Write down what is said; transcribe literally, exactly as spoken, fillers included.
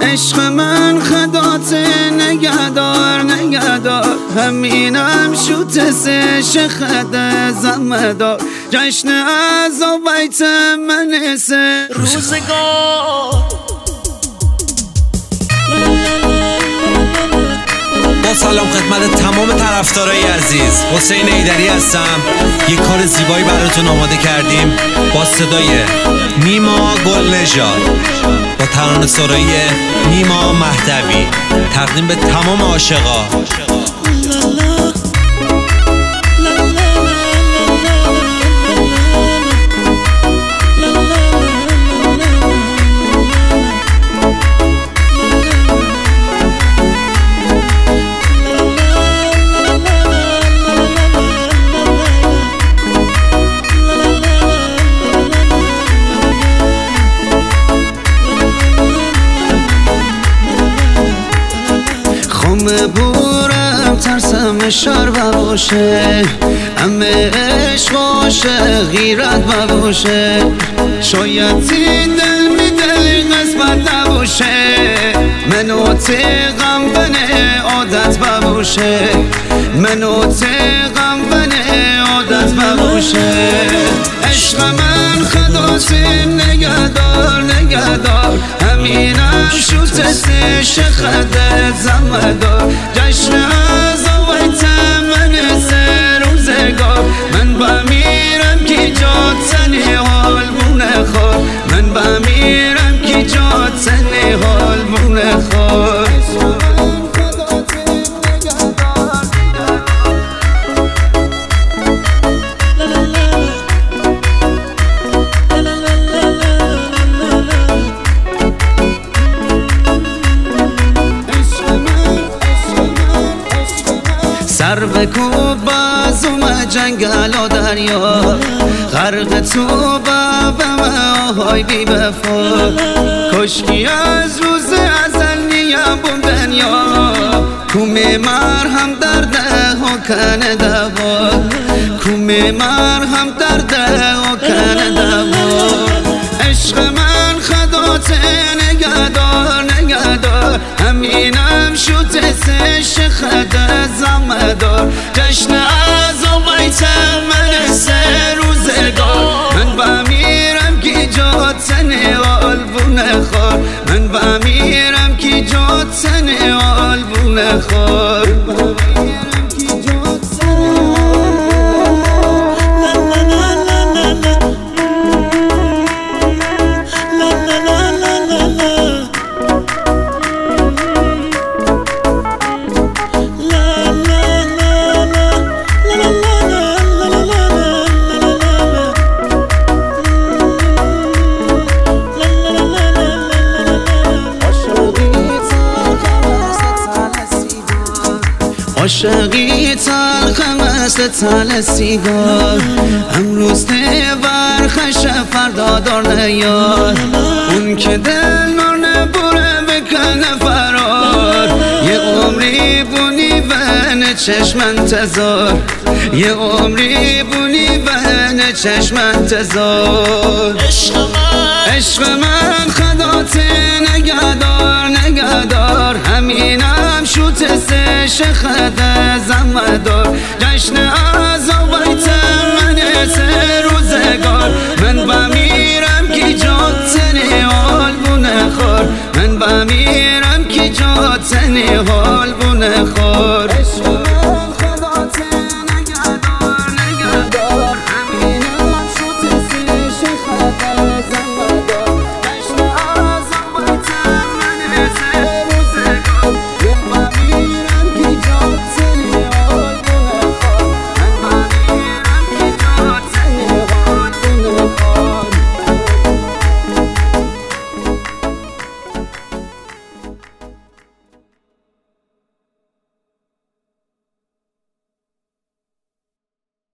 عشق من خدات نگهدار نگهدار، همینم شوت سش خده زمدار، جشن از بیت من سه روزگار. با سلام خدمت تمام طرفدارای عزیز، حسین ایدری هستم. یک کار زیبایی براتون آماده کردیم با صدای نیما گلنژاد، با ترانه سرایی نیما مهدوی، تقدیم به تمام عاشقا. خم بورم ترسم شر بباشه، همه عشق باشه غیرت بباشه، شاید این دل می دل قسمت نباشه، منو تقم بنه عادت بباشه، منو تقم بنه عادت بباشه. عشق من خدات نگهدار نگهدار، همینم شوت سش خده زمدار، جشن از بیت من سه روزگار، من بمیرم کی جات سنی حال بونه خور، من بمیرم کی جات سنی حال بونه خور. سر بکوب بازم جنگل و دریا، غرق تو بابم آهای بی بفا، کشکی از روز ازل نیم بوم دنیا، کومه مرهم درده و کنه دوا، کومه مرهم درده و کنه دوا. عشق من خدات نگهدار نگهدار، همینم شوت سش خده زمدار، جشن از بیت من سه روزگار، من بمیرم کی جات سنی حال بونه خور، من بمیرم کی جات سنی حال بونه خور. عاشقی تلخ مثل تل سیگار، امروز تبر خش فردا دار نیار، اون که دل نار نبره بکنه فرار، یه عمری بونی بین چشم انتظار، یه عمری بونی بین چشم انتظار. عشق من خدات نگهدار نگهدار، همینم شوت سش خده زمدار، جشن از بیت من سه روزگار، من بمیرم کی جات سنی حال بونه خور، من بمیرم کی جات سنی حال بونه خور.